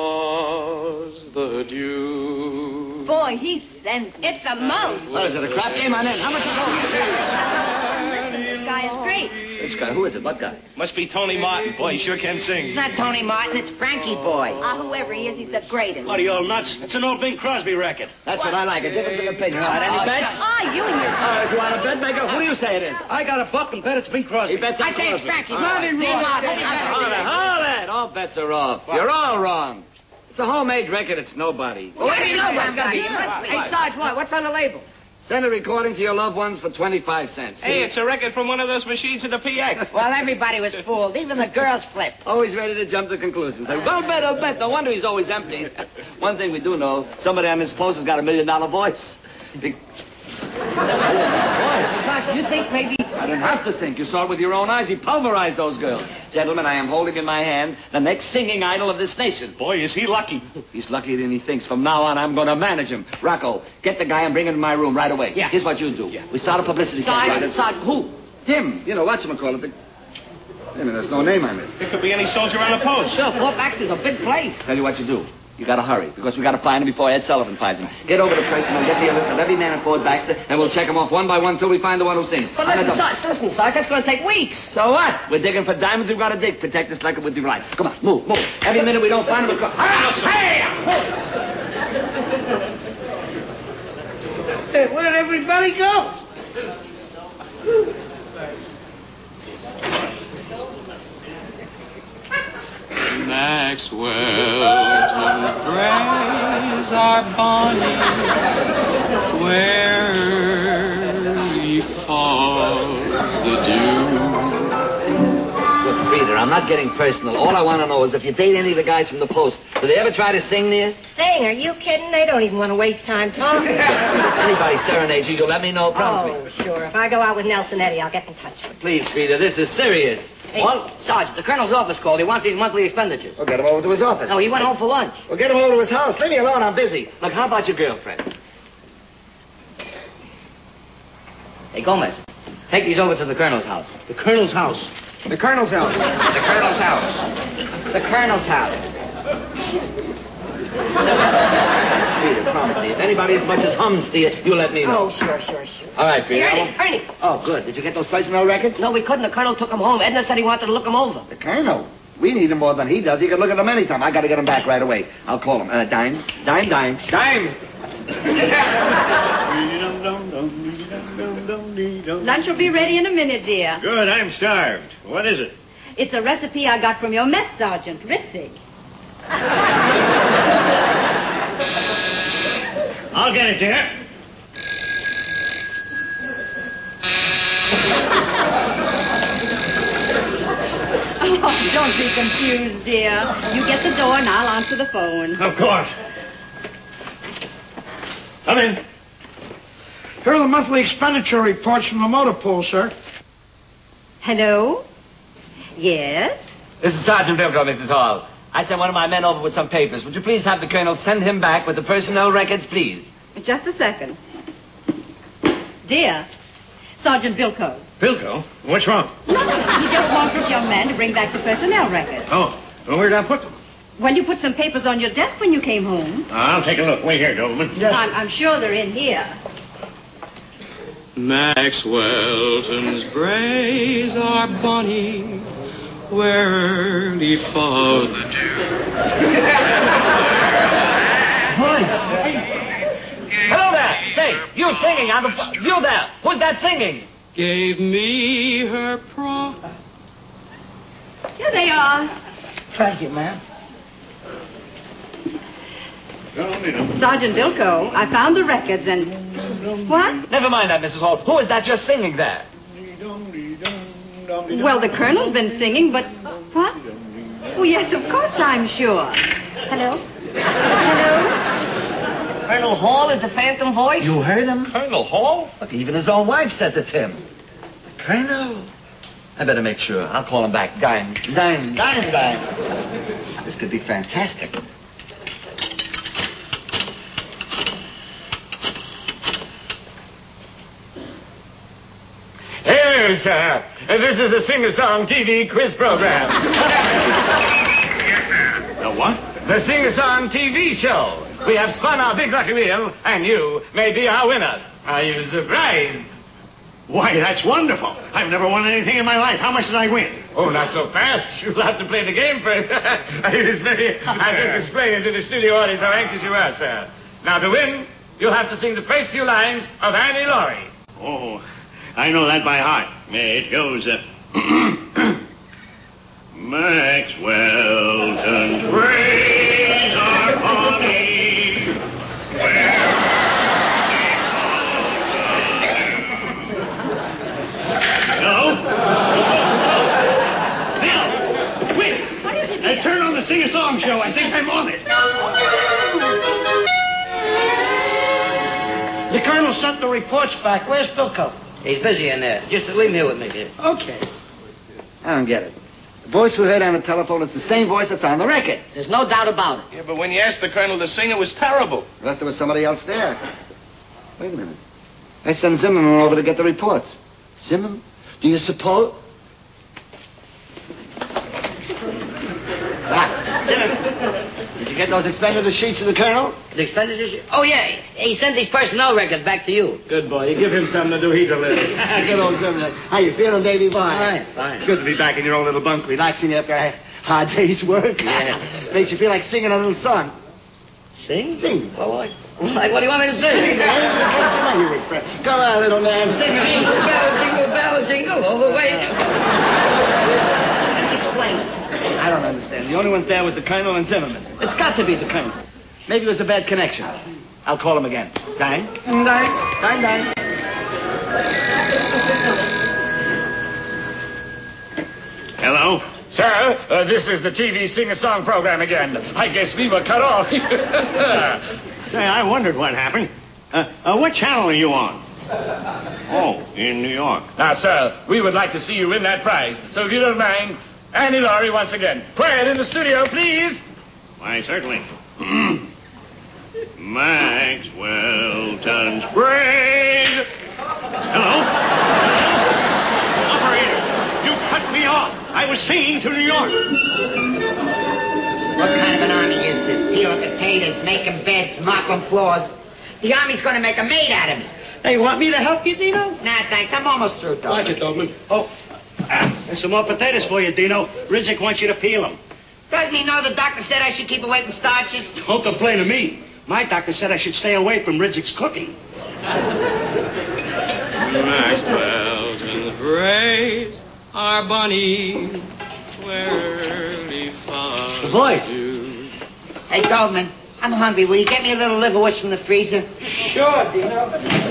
falls the dew. Boy, he sends me. It's the most. What is it, a crap game on in? How much is it? Listen, this guy is great. Which guy? Who is it? What guy? Must be Tony Martin. Boy, he sure can sing. It's not Tony Martin, it's Frankie Boy. Whoever he is, he's the greatest. What are you all nuts? It's an old Bing Crosby record. That's what I like, a difference of opinion. All right, any bets? You and your... If you want a bet maker, who do you say it is? I got a buck and bet it's Bing Crosby. He bets on I say it's Crosby. Frankie Boy. Marty Bing Ross. Crosby. Hold it. All bets are off. You're all wrong. It's a homemade record. It's nobody. Well, where do you know somebody? You must be. Hey, Sarge, what's on the label? Send a recording to your loved ones for 25 cents. Hey, it's a record from one of those machines at the PX. Well, everybody was fooled. Even the girls flipped. Always ready to jump to conclusions. Well bet, I'll bet. No wonder he's always empty. One thing we do know, somebody on this post has got $1 million voice. Sarge, you think maybe... I didn't have to think. You saw it with your own eyes. He pulverized those girls. Gentlemen, I am holding in my hand the next singing idol of this nation. Boy, is he lucky. He's luckier than he thinks. From now on, I'm going to manage him. Rocco, get the guy and bring him to my room right away. Yeah. Here's what you do. Yeah. We start a publicity campaign. Sarge, who? Him. You know, whatchamacallit. I mean, there's no name on this. It could be any soldier on the post. Sure, Fort Baxter's a big place. Tell you what you do. You got to hurry, because we got to find him before Ed Sullivan finds him. Get over to Preston and get me a list of every man in Fort Baxter, and we'll check them off one by one till we find the one who sings. But listen, Sarge, that's going to take weeks. So what? We're digging for diamonds. We've got to dig. Protect us like it with your life. Come on, move. Every minute we don't find him, we'll come. Hey, where did everybody go? Maxwell praise our Bonnie where he falls the dew. Look, Frida, I'm not getting personal. All I want to know is if you date any of the guys from the Post, do they ever try to sing to you? Sing? Are you kidding? They don't even want to waste time talking. Anybody serenades you, you'll let me know, promise me. Oh, sure. If I go out with Nelson Eddy, I'll get in touch with you. Please, Frida, this is serious. Hey, Sarge, the colonel's office called. He wants his monthly expenditures. We'll get him over to his office. No, he went home for lunch. We'll get him over to his house. Leave me alone, I'm busy. Look, how about your girlfriend? Hey, Gomez, take these over to the colonel's house. The colonel's house. The colonel's house. The colonel's house. The colonel's house. Frida, promise me, if anybody as much as hums to you, you let me know. Oh, sure. All right, Frida. Ernie. Oh, good. Did you get those personnel records? No, we couldn't. The colonel took them home. Edna said he wanted to look them over. The colonel? We need him more than he does. He can look at them anytime. I got to get him back right away. I'll call him. Dime. Lunch will be ready in a minute, dear. Good, I'm starved. What is it? It's a recipe I got from your mess sergeant, Ritzig. I'll get it, dear. Oh, don't be confused, dear. You get the door and I'll answer the phone. Of course. Come in. Here are the monthly expenditure reports from the motor pool, sir. Hello? Yes? This is Sergeant Bilko, Mrs. Hall. I sent one of my men over with some papers. Would you please have the colonel send him back with the personnel records, please? Just a second. Dear, Sergeant Bilko. Bilko? What's wrong? Nothing. He just wants this young man to bring back the personnel records. Oh, well, where did I put them? Well, you put some papers on your desk when you came home. I'll take a look. Wait here, Doberman. I'm sure they're in here. Maxwell's braes are bonny where he falls the dew. Voice. Hello there. Say, you singing on the... You there. Who's that singing? Gave me her Here they are. Thank you, ma'am. Sergeant Bilko, I found the records and... What? Never mind that, Mrs. Hall. Who is that just singing there? Well, the colonel's been singing, but... What? Oh, yes, of course I'm sure. Hello? Hello? Colonel Hall is the phantom voice? You heard him? Colonel Hall? Look, even his own wife says it's him. Colonel. I better make sure. I'll call him back. Dime. This could be fantastic. Hello, sir. This is a singer-song TV quiz program. The what? the Sing-a-Song TV show. We have spun our big lucky wheel, and you may be our winner. Are you surprised? Why, that's wonderful. I've never won anything in my life. How much did I win? Oh, not so fast. You'll have to play the game first. I just explained to the studio audience how anxious you are, sir. Now, to win, you'll have to sing the first few lines of Annie Laurie. Oh, I know that by heart. It goes, Maxwell and praise our honey. Hello? Bill! Wait! What is it? Turn on the Sing-a-Song show. I think I'm on it. The Colonel sent the reports back. Where's Bilko? He's busy in there. Just leave him here with me, kid. Okay. I don't get it. The voice we heard on the telephone is the same voice that's on the record. There's no doubt about it. Yeah, but when you asked the Colonel to sing, it was terrible. Unless there was somebody else there. Wait a minute. I sent Zimmerman over to get the reports. Zimmerman? Do you suppose? Zimmerman. Did you get those expenditure sheets of the Colonel? The expenditure? Oh, yeah. He sent these personnel records back to you. Good boy. You give him something to do, he delivers. Good old Zimmerman. How you feeling, baby boy? Fine. It's good to be back in your own little bunk, relaxing after a hard day's work. Yeah. Makes you feel like singing a little song. Sing? Sing. Well, like what do you want me to sing? Go on, little man. Sing. Jingle bell, jingle all the way. Explain it. I don't understand. The only ones there was the Colonel and Zimmerman. It's got to be the Colonel. Maybe it was a bad connection. I'll call him again. Dang. Hello? Sir, this is the TV Sing-a-Song program again. I guess we were cut off. Say, I wondered what happened. What channel are you on? Oh, in New York. Now, sir, we would like to see you win that prize. So if you don't mind, Annie Laurie once again. Quiet in the studio, please. Why, certainly. Maxwellton's braid. Hello? Operator, you cut me off. I was singing to New York. What kind of an army is this? Peeling potatoes, making beds, mopping floors. The army's going to make a maid out of me. Hey, want me to help you, Dino? Nah, thanks. I'm almost through, though. Roger, Doberman. Oh, there's some more potatoes for you, Dino. Ridzik wants you to peel them. Doesn't he know the doctor said I should keep away from starches? Don't complain to me. My doctor said I should stay away from Ridzik's cooking. Maxwellton's praise our bunny where he found The voice. you. Hey, Goldman, I'm hungry. Will you get me a little liverwurst from the freezer? Sure, Dino.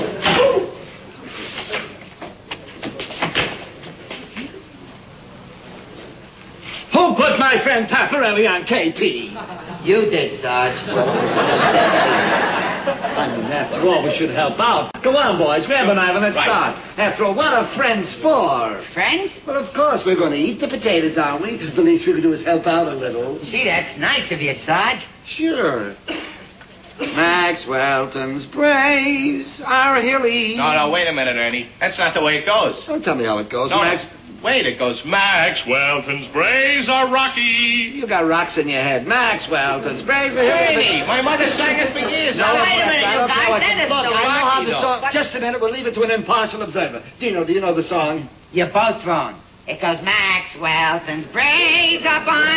Who put my friend Paparelli on KP? You did, Sarge. I mean, after all, we should help out. Go on, boys. Grab a knife and let's start. After all, what are friends for? Friends? Well, of course, we're going to eat the potatoes, aren't we? The least we can do is help out a little. Gee, that's nice of you, Sarge. Sure. Maxwellton's praise our hilly. No, wait a minute, Ernie. That's not the way it goes. Don't tell me how it goes, No, Max. wait, it goes Maxwellton's brays are rocky. You got rocks in your head. Maxwellton's praise our hilly. Ernie, my mother sang it for years. No, I don't wait a know minute, what- you guys. That is Look, so I know how rocky, the though. song... Just a minute. We'll leave it to an impartial observer. Dino, do you know the song? You're both wrong. It goes Maxwellton's brays up on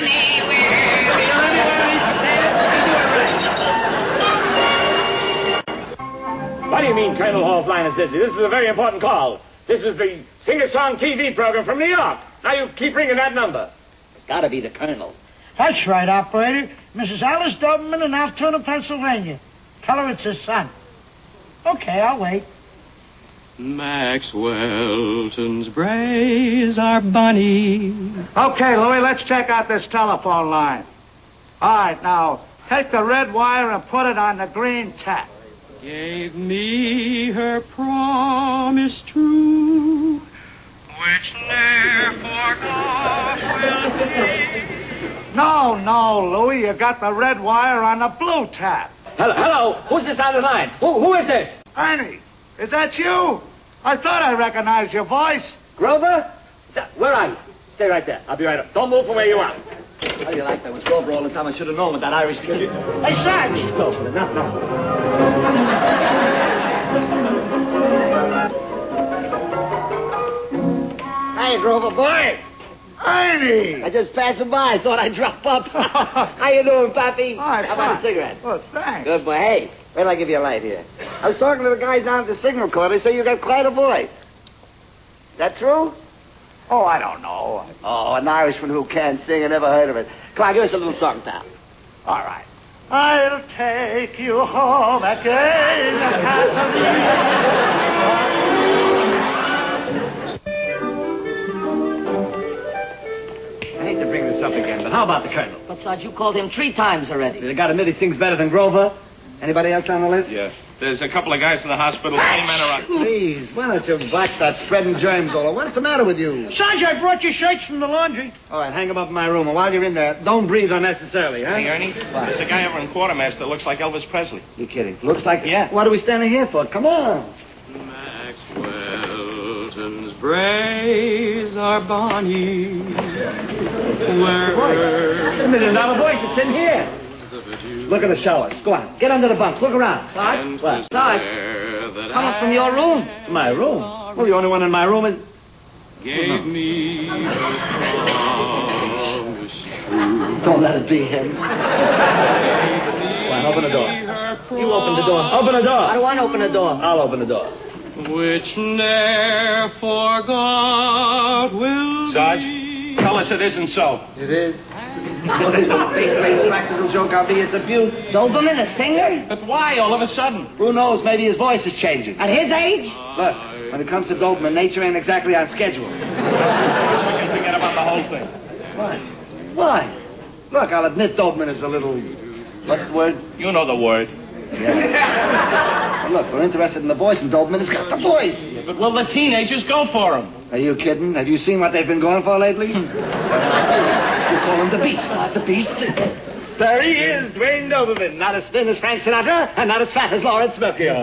What do you mean Colonel Hallfline is busy? This is a very important call. This is the Sing-a-Song TV program from New York. Now you keep ringing that number. It's got to be the Colonel. That's right, operator. Mrs. Alice Doberman in Altoona, Pennsylvania. Tell her it's his son. Okay, I'll wait. Maxwellton's brays our bunny. Okay, Louie, let's check out this telephone line. All right, now, take the red wire and put it on the green tack. Gave me her promise true, which ne'er forgot will be. No, Louie, you got the red wire on the blue tack. Hello? Who's this on the line? Who is this? Ernie, is that you? I thought I recognized your voice. Grover? Where are you? Stay right there. I'll be right up. Don't move from where you are. How do you like that? Was Grover all the time? I should have known with that Irish kid. Hey, Sarge! Stop. No. Hey, Grover boy. Ernie! I just passing by. Thought I'd drop up. How you doing, Pappy? All right, How about a fine. cigarette? Oh, thanks. Good boy. Hey, wait till I give you a light here. I was talking to the guys down at the signal corps. They say you got quite a voice. That true? Oh, I don't know. Oh, an Irishman who can't sing. I never heard of it. Come on, give us a little song, pal. All right. I'll take you home again, I hate to bring this up again, but how about the Colonel? But, Sarge, you called him 3 times already. You got admit he sings better than Grover? Anybody else on the list? Yeah. There's a couple of guys in the hospital. 3 men are on. Please, why don't you watch that spreading germs all over? What's the matter with you? Sarge, I brought your shirts from the laundry. All right, hang them up in my room, and while you're in there, don't breathe unnecessarly, huh? Hey, Ernie, there's a guy over in Quartermaster that looks like Elvis Presley. You kidding? Looks like... Yeah. What are we standing here for? Come on. Maxwellton's braes are bonny. It's $1 million voice. It's in here. Look at the showers. Go on. Get under the bunks. Look around. Sarge? What? Sarge, coming from your room. My room? Well, the only one in my room is... Gave me her promise true. Don't let it be him. Come on, open the door. You open the door. Open the door. I don't want to open the door. I'll open the door. Which ne'er forgot will Sarge, be. tell us it isn't so. It is. Face practical joke on me. It's a beaut. Doberman, a singer? But why all of a sudden? Who knows? Maybe his voice is changing. At his age? Look, when it comes to Doberman, nature ain't exactly on schedule. We can forget about the whole thing. Why? Why? Look, I'll admit Doberman is a little... What's the word? You know the word. Yeah. Look, we're interested in the voice, and Doberman has got the voice. But will the teenagers go for him? Are you kidding? Have you seen what they've been going for lately? You call him the Beast, not the Beast. There he is, Dwayne Doberman. Not as thin as Frank Sinatra, and not as fat as Lawrence Melchior.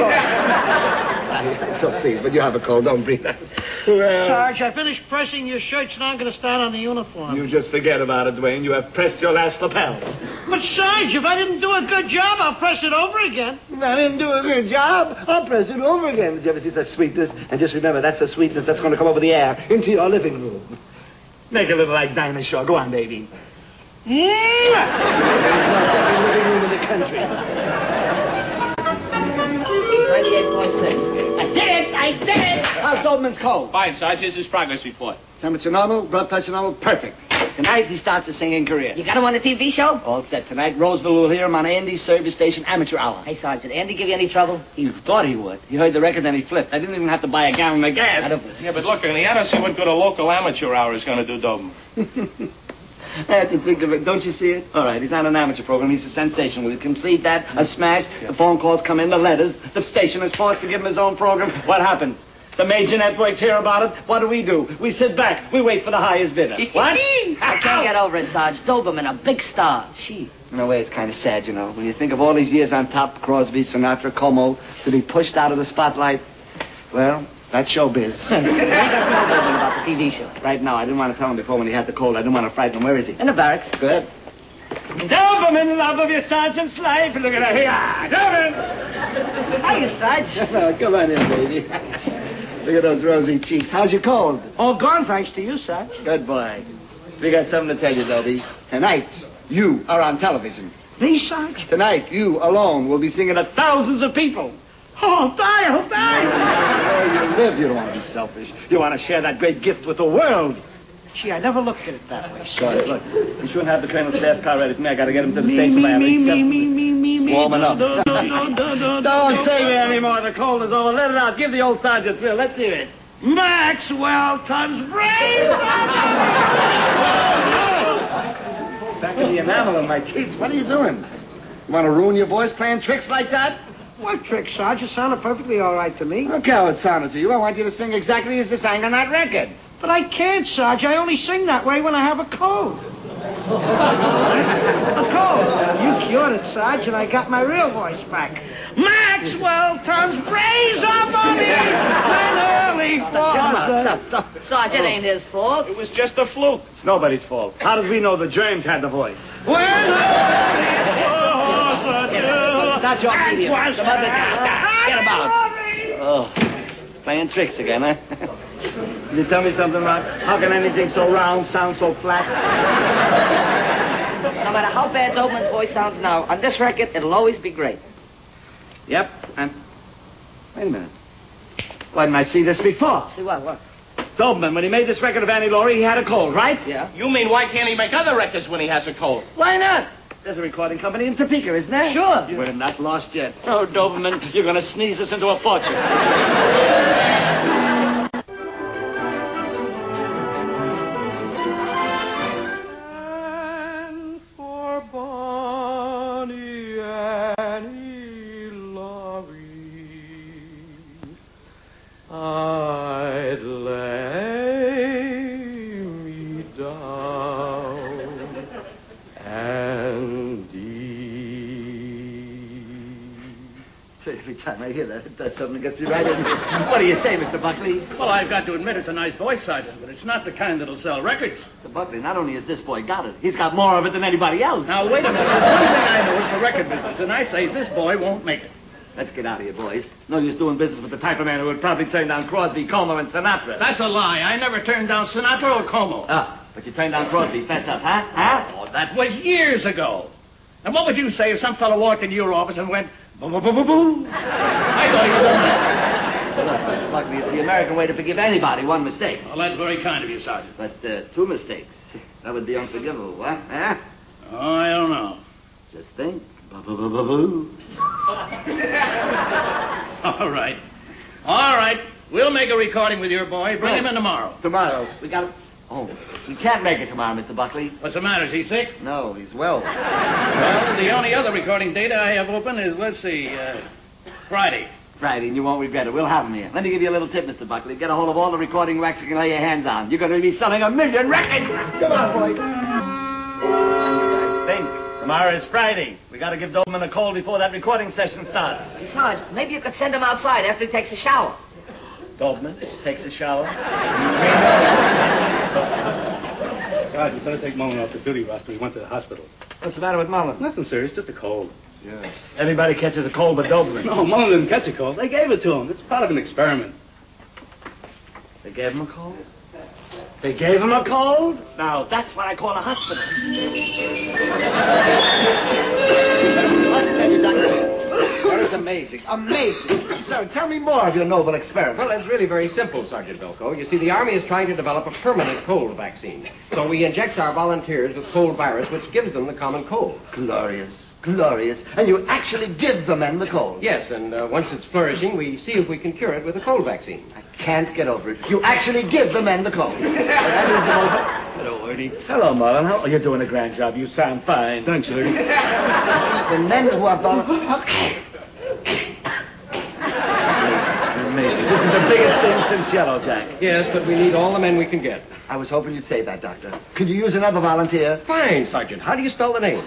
So please, but you have a cold. Don't breathe that. Well, Sarge, I finished pressing your shirts, and I'm going to start on the uniform. you just forget about it, Dwayne. You have pressed your last lapel. But, Sarge, if I didn't do a good job, I'll press it over again. If I didn't do a good job, I'll press it over again. Did you ever see such sweetness? And just remember, that's the sweetness that's going to come over the air into your living room. Make a little like Dinah Shaw. Go on, baby. There's no better living room in the country. 98.6. I did it! How's Doberman's cold? Fine, Sarge. Here's his progress report. Temperature normal, blood pressure normal, perfect. Tonight he starts his singing career. You got him on a TV show? All set. Tonight, Roseville will hear him on Andy's service station amateur hour. Hey, Sarge, did Andy give you any trouble? He thought he would. He heard the record, then he flipped. I didn't even have to buy a gallon of gas. Yeah, but look, Ernie, I don't see what good a local amateur hour is going to do, Doberman. I had to think of it. Don't you see it? All right, he's on an amateur program. He's a sensation. We concede that, a smash. The phone calls come in, the letters. The station is forced to give him his own program. What happens? The major networks hear about it. What do? We sit back. We wait for the highest bidder. What? I can't get over it, Sarge. Doberman, a big star. Gee. In a way, it's kind of sad, you know. When you think of all these years on top, Crosby, Sinatra, Como, to be pushed out of the spotlight, well, that's showbiz. What do you got to tell Doberman about the TV show? Right now, I didn't want to tell him before when he had the cold. I didn't want to frighten him. Where is he? In the barracks. Good. Doberman, love of your sergeant's life. Look at her here. Doberman! Hiya, Sarge. Oh, come on in, baby. Look at those rosy cheeks. How's your cold? All gone, thanks to you, Sarge. Good boy. We got something to tell you, Dobie. Tonight, you are on television. Me, Sarge? Tonight, you alone will be singing to thousands of people. Oh, die. Where you live, you don't want to be selfish. You want to share that great gift with the world. Gee, I never looked at it that way. Sorry, look. You shouldn't have the colonel's staff car ready for me. I got to get him to the station by at least 7. Me. Warming up. Don't say me anymore. The cold is over. Let it out. Give the old sergeant a thrill. Let's hear it. Maxwellton's braes. Back in the enamel of my teeth. What are you doing? You want to ruin your voice playing tricks like that? What trick, Sarge? It sounded perfectly all right to me. I don't care how it sounded to you. I want you to sing exactly as you sang on that record. But I can't, Sarge. I only sing that way when I have a cold. A cold? You cured it, Sarge, and I got my real voice back. Maxwell turns Razor Bunny when early for Stop. Sergeant, ain't his fault. It was just a fluke. It's nobody's fault. How did we know the germs had the voice? When early It's not your medium. Some other guy. Get him out. Oh, playing tricks again, huh? Can you tell me something, Rock? How can anything so round sound so flat? No matter how bad Doberman's voice sounds now, on this record, it'll always be great. Yep, and... Wait a minute. Why didn't I see this before? See what? Doberman, when he made this record of Annie Laurie, he had a cold, right? Yeah. You mean why can't he make other records when he has a cold? Why not? There's a recording company in Topeka, isn't there? Sure. We're not lost yet. Oh, Doberman, you're going to sneeze us into a fortune. And for Bonnie Annie Laurie, I'd lay me down and eat. Every time I hear that, it does something that gets me right in. What do you say, Mr. Buckley? Well, I've got to admit it's a nice voice, Sergeant, but it's not the kind that'll sell records. Mr. Buckley, not only has this boy got it, he's got more of it than anybody else. Now, wait a minute. There's one thing I know is the record business, and I say this boy won't make it. Let's get out of here, boys. No use doing business with the type of man who would probably turn down Crosby, Como, and Sinatra. That's a lie. I never turned down Sinatra or Como. But you turned down Crosby. Fess up, huh? Oh, that was years ago. And what would you say if some fellow walked into your office and went, boom, boom, boom, boom, boom? I thought he was a man. Well, look, Mr. Buckley, it's the American way to forgive anybody one mistake. Well, that's very kind of you, Sergeant. But 2 mistakes, that would be unforgivable, what? Huh? Oh, I don't know. Just think. Boo. All right. All right. We'll make a recording with your boy. Bring him in tomorrow. Tomorrow. We got to... Oh, we can't make it tomorrow, Mr. Buckley. What's the matter? Is he sick? No, he's well. Well, the only other recording date I have open is, let's see, Friday. Friday, and you won't regret it. We'll have him here. Let me give you a little tip, Mr. Buckley. Get a hold of all the recording racks you can lay your hands on. You're going to be selling 1 million records. Come on, boy. You guys think. Tomorrow is Friday. We got to give Doberman a call before that recording session starts. Hey, Sarge, maybe you could send him outside after he takes a shower. Doberman takes a shower. Sarge, you better take Mullen off the duty roster. He went to the hospital. What's the matter with Mullen? Nothing serious, just a cold. Yeah. Everybody catches a cold but Doberman. No, Mullen didn't catch a cold. They gave it to him. It's part of an experiment. They gave him a cold? They gave him a cold? Now, that's what I call a hospital. Hospital, Doctor. That is amazing. Amazing. Sir, tell me more of your noble experiment. Well, it's really very simple, Sergeant Bilko. You see, the Army is trying to develop a permanent cold vaccine. So we inject our volunteers with cold virus, which gives them the common cold. Glorious. Glorious. And you actually give the men the cold. Yes, and once it's flourishing, we see if we can cure it with a cold vaccine. I can't get over it. You actually give the men the cold. That is the most... Hello, Ernie. Hello, Mullen. How are you doing a grand job? You sound fine. Thanks, Ernie. You see, the men who are Amazing. This is the biggest thing since Yellow Jack. Yes, but we need all the men we can get. I was hoping you'd say that, Doctor. Could you use another volunteer? Fine, Sergeant. How do you spell the name?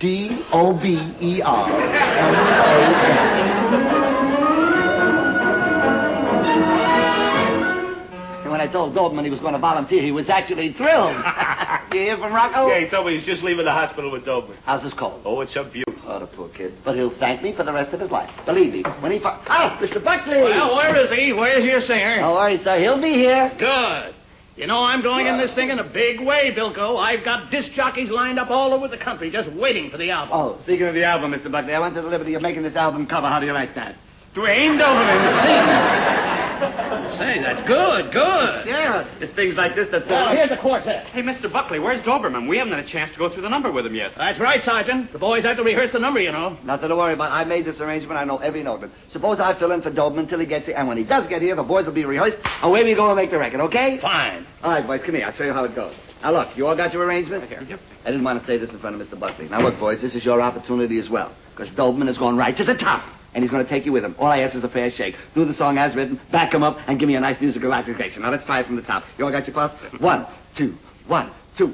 Doberman. And when I told Doberman he was going to volunteer, he was actually thrilled. You hear from Rocco? Yeah, he told me he's just leaving the hospital with Doberman. How's his cold? Oh, it's a beaut. Oh, the poor kid. But he'll thank me for the rest of his life. Believe me, when he... Mr. Buckley! Well, where is he? Where's your singer? Don't worry, sir. He'll be here. Good. You know, I'm going in this thing in a big way, Bilko. I've got disc jockeys lined up all over the country just waiting for the album. Oh, speaking of the album, Mr. Buckley, I went to the liberty of making this album cover. How do you like that? Dwayne Doberman sings. Say, that's good, good. Yeah, it's things like this that... Well, here's the quartet. Hey, Mr. Buckley, where's Doberman? We haven't had a chance to go through the number with him yet. That's right, Sergeant. The boys have to rehearse the number, you know. Nothing to worry about. I made this arrangement. I know every note of it. Suppose I fill in for Doberman until he gets here, and when he does get here, the boys will be rehearsed, and away we go and make the record, okay? Fine. All right, boys, come here. I'll show you how it goes. Now, look, you all got your arrangement? Here. Yep. I didn't want to say this in front of Mr. Buckley. Now, look, boys, this is your opportunity as well, because Doberman is going right to the top. And he's going to take you with him. All I ask is a fair shake. Do the song as written, back him up, and give me a nice musical application. Now, let's try it from the top. You all got your parts? 1, 2, 1, 2.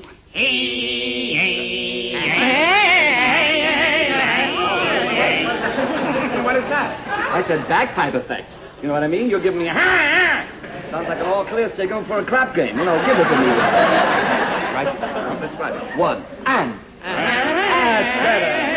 What is that? I said bagpipe effect. You know what I mean? You're giving me a ha. Sounds like an all-clear signal for a crap game. You know, give it to me. That's right. That's right. One. And. That's better.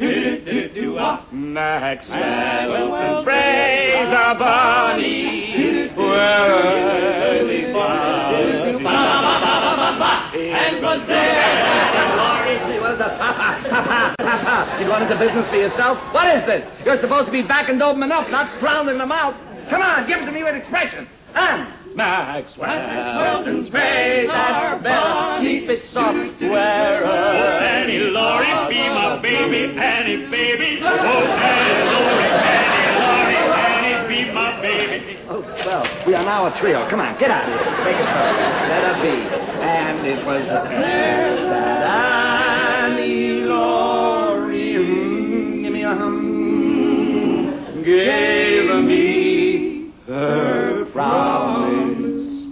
Maxwell's praise our Bonnie. Where we found and was there. What is that? Papa. You going into business for yourself? What is this? You're supposed to be backing Doberman up, not rounding them out. Come on, give it to me with expression. And Maxwell's praise our better. Keep it soft. Where Annie Laurie, be my baby, Annie baby. Oh, Annie Laurie, Annie, be my baby. Oh, swell. We are now a trio. Come on, get out of here. Take it first. Let her be. And it was that Annie Laurie, give me a hum, gave me her promise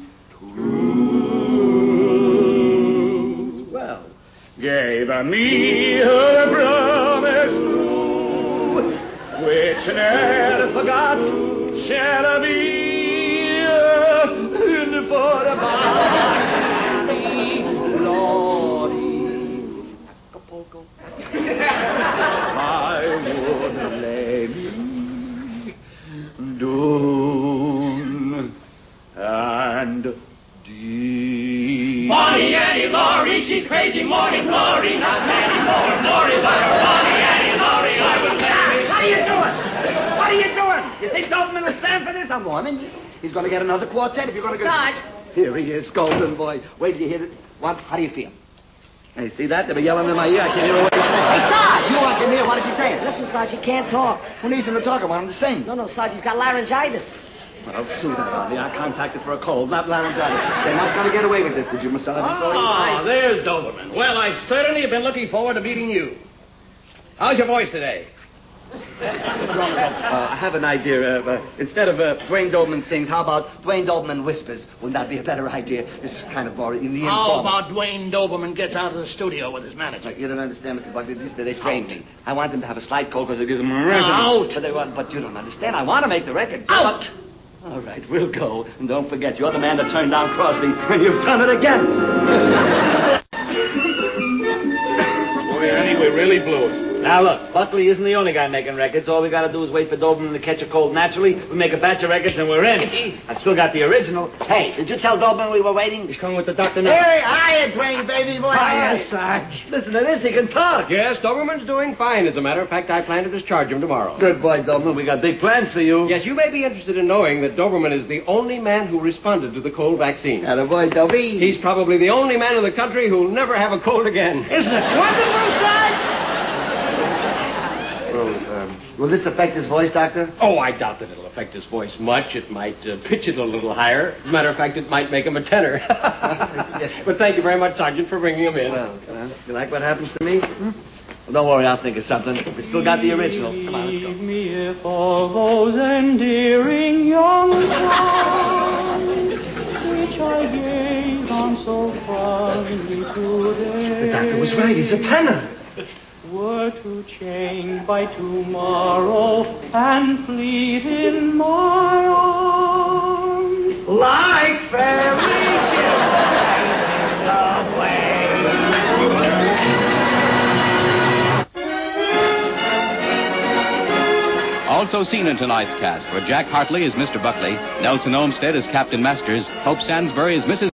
to. Swell. Gave me her promise true, which never forgot shall be for the Bonnie Lordy. Acapulco. I would lay me down and deep. Bonnie Annie Laurie, she's crazy more than glory, not Annie more glory, but her Bonnie Annie Laurie. I would lay me. What are you doing? What are you doing? You think Doberman will stand for this? I'm warning you. He's going to get another quartet if you're going to go. Sarge. Here he is, golden boy. Wait till you hear it. What? How do you feel? Hey, see that? They were yelling in my ear. I can't hear what he's saying. Hey, Sarge! You can hear. What is he saying? Listen, Sarge, he can't talk. Who needs him to talk? I want him to sing. No, Sarge, he's got laryngitis. Well, sue that on me. I contracted for a cold, not laryngitis. They're not going to get away with this, did you, Miss Sullivan? Oh, there's Doberman. Well, I certainly have been looking forward to meeting you. How's your voice today? I have an idea. Instead of Dwayne Doberman sings, how about Dwayne Doberman whispers? Wouldn't that be a better idea? It's kind of boring. How about Dwayne Doberman gets out of the studio with his manager? You don't understand, Mr. Buckley. They trained me. I want them to have a slight cold because it gives them a Out. But you don't understand. I want to make the record. Out! All right, we'll go. And don't forget, you're the man that turned down Crosby, and you've done it again. Boy, Annie, we really blew it. Now, look, Buckley isn't the only guy making records. All we got to do is wait for Doberman to catch a cold naturally. We make a batch of records, and we're in. I still got the original. Hey, did you tell Doberman we were waiting? He's coming with the doctor now. Hey, hiya, Dwayne, baby boy. Hiya, Sarge. Listen to this. He can talk. Yes, Doberman's doing fine. As a matter of fact, I plan to discharge him tomorrow. Good boy, Doberman. We got big plans for you. Yes, you may be interested in knowing that Doberman is the only man who responded to the cold vaccine. Attaboy, Dobie. He's probably the only man in the country who'll never have a cold again. Isn't it wonderful, Sarge? Will this affect his voice, Doctor? Oh, I doubt that it'll affect his voice much. It might pitch it a little higher. As a matter of fact, it might make him a tenor. But thank you very much, Sergeant, for bringing him in. Well, you like what happens to me? Well, don't worry, I'll think of something. We still got the original. Come on, let's go. Leave me if all those endearing young songs which I gaze on so fondly today. The doctor was right. He's a tenor. Were to change by tomorrow and fleet in my arms Like fairy Also seen in tonight's cast were Jack Hartley as Mr. Buckley, Nelson Olmsted as Captain Masters, Hope Sansbury as Mrs.